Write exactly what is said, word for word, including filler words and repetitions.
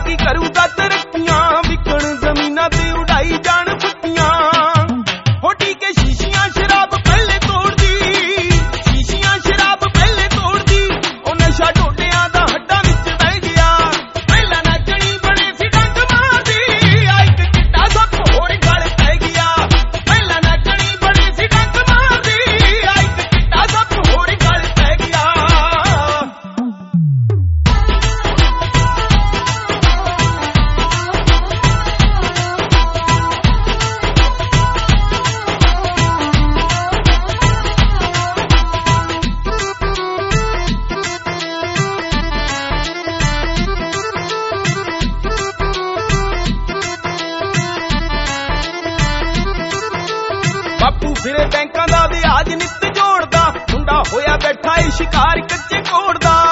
ਕੀ ਕਰੂਗਾ ਤਰੱਕੀਆਂ, ਵਿਕਣ ਜ਼ਮੀਨਾਂ ਤੇ ਉਡਾਈ ਜਾਣ ਫੱਟੀਆਂ। ਹੋ ਠੀਕ ਹੈ ਸ਼ੀਸ਼ੀਆਂ ਸ਼ਰਾਬ ਪਹਿਲੇ ਤੋੜਦੀ, ਸ਼ੀਸ਼ੀਆਂ ਸ਼ਰਾਬ ਪਹਿਲੇ ਤੋੜਦੀ, ਉਹ ਨਸ਼ਾ ਢੋਡਿਆਂ ਦਾ ਹੱਡਾਂ ਵਿੱਚ ਬਹਿ ਗਿਆ। ਪਹਿਲਾਂ ਨਾਚਣੀ ਬੜੇ ਸੀ ਡੰਗ ਮਾਰਦੀ, ਆ ਇੱਕ ਚਿੱਟਾ ਸੱਪ ਹੋਰ ਗਲ ਪੈ ਗਿਆ। ਪਹਿਲਾਂ ਨਾਚਣੀ ਬੜੇ ਸੀ ਡੰਗ ਮਾਰਦੀ, ਆ ਇੱਕ ਚਿੱਟਾ ਸੱਪ ਹੋਰ ਗਲ ਪੈ ਗਿਆ। ਬਾਪੂ ਫਿਰੇ ਬੈਂਕਾਂ ਦਾ ਵਿਆਜ ਨਿੱਤ ਜੋੜਦਾ, ਮੁੰਡਾ ਹੋਇਆ ਬੈਠਾ ਏ ਸ਼ਿਕਾਰ ਕੱਚੇ ਕੋੜ ਦਾ।